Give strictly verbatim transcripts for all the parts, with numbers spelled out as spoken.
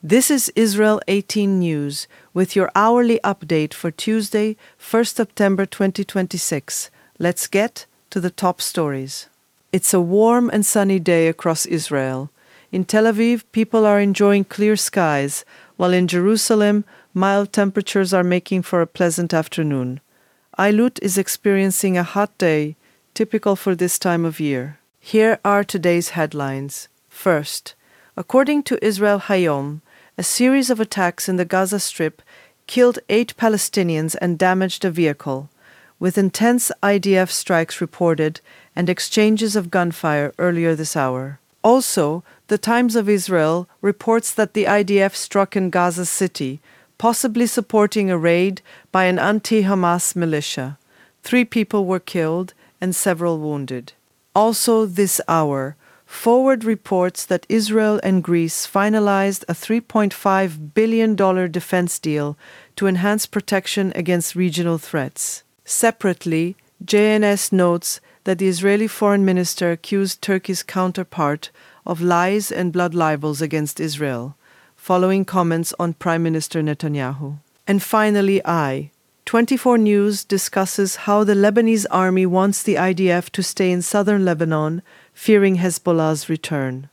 This is Israel eighteen News with your hourly update for Tuesday, first September twenty twenty-six. Let's get to the top stories. It's a warm and sunny day across Israel. In Tel Aviv, people are enjoying clear skies, while in Jerusalem, mild temperatures are making for a pleasant afternoon. Eilut is experiencing a hot day, typical for this time of year. Here are today's headlines. First, according to Israel Hayom, a series of attacks in the Gaza Strip killed eight Palestinians and damaged a vehicle, with intense I D F strikes reported and exchanges of gunfire earlier this hour. Also, the Times of Israel reports that the I D F struck in Gaza City, possibly supporting a raid by an anti-Hamas militia. Three people were killed and several wounded. Also this hour, Forward reports that Israel and Greece finalized a three point five billion dollars defense deal to enhance protection against regional threats. Separately, J N S notes that the Israeli foreign minister accused Turkey's counterpart of lies and blood libels against Israel, following comments on Prime Minister Netanyahu. And finally, I. twenty-four News discusses how the Lebanese army wants the I D F to stay in southern Lebanon, fearing Hezbollah's return.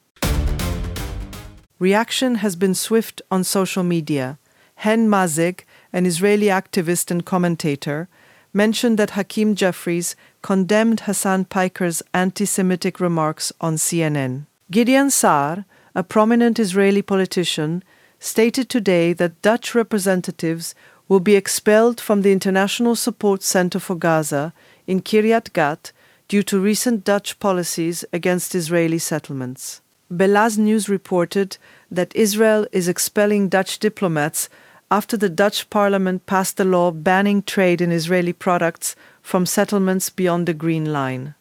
Reaction has been swift on social media. Hen Mazik, an Israeli activist and commentator, mentioned that Hakeem Jeffries condemned Hassan Piker's anti-Semitic remarks on C N N. Gideon Saar, a prominent Israeli politician, stated today that Dutch representatives will be expelled from the International Support Center for Gaza in Kiryat Gat due to recent Dutch policies against Israeli settlements. Belaz News reported that Israel is expelling Dutch diplomats after the Dutch parliament passed a law banning trade in Israeli products from settlements beyond the Green Line.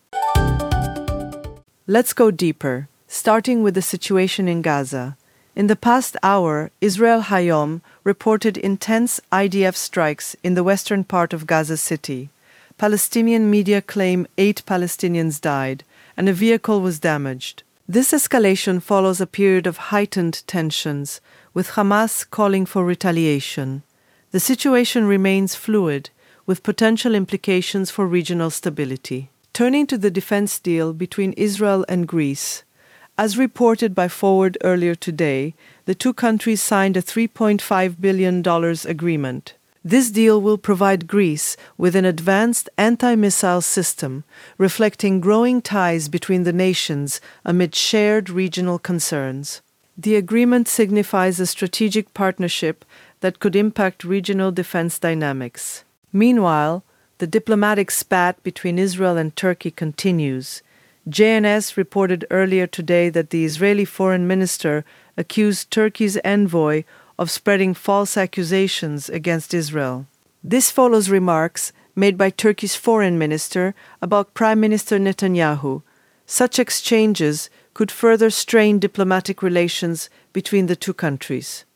Let's go deeper, starting with the situation in Gaza. In the past hour, Israel Hayom reported intense I D F strikes in the western part of Gaza City. Palestinian media claim eight Palestinians died, and a vehicle was damaged. This escalation follows a period of heightened tensions, with Hamas calling for retaliation. The situation remains fluid, with potential implications for regional stability. Turning to the defense deal between Israel and Greece, as reported by Forward earlier today, the two countries signed a three point five billion dollars agreement. This deal will provide Greece with an advanced anti-missile system, reflecting growing ties between the nations amid shared regional concerns. The agreement signifies a strategic partnership that could impact regional defense dynamics. Meanwhile, the diplomatic spat between Israel and Turkey continues. J N S reported earlier today that the Israeli foreign minister accused Turkey's envoy of spreading false accusations against Israel. This follows remarks made by Turkey's foreign minister about Prime Minister Netanyahu. Such exchanges could further strain diplomatic relations between the two countries.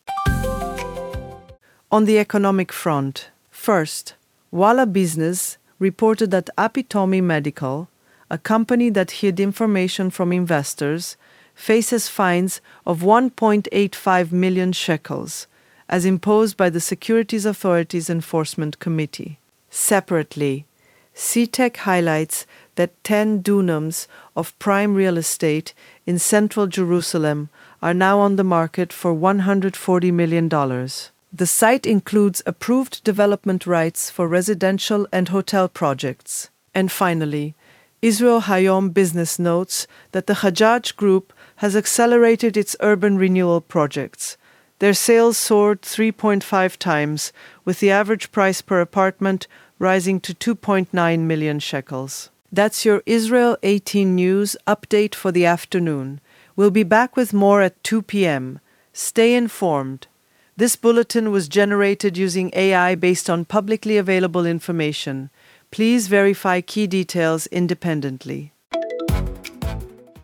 On the economic front, first, Walla Business reported that Apitomi Medical, a company that hid information from investors, faces fines of one point eight five million shekels, as imposed by the Securities Authorities Enforcement Committee. Separately, C TEC highlights that ten dunams of prime real estate in central Jerusalem are now on the market for one hundred forty million dollars. The site includes approved development rights for residential and hotel projects. And finally, Israel Hayom Business notes that the Hajjaj Group has accelerated its urban renewal projects. Their sales soared three point five times, with the average price per apartment rising to two point nine million shekels. That's your Israel eighteen News update for the afternoon. We'll be back with more at two p.m. Stay informed. This bulletin was generated using A I based on publicly available information. Please verify key details independently.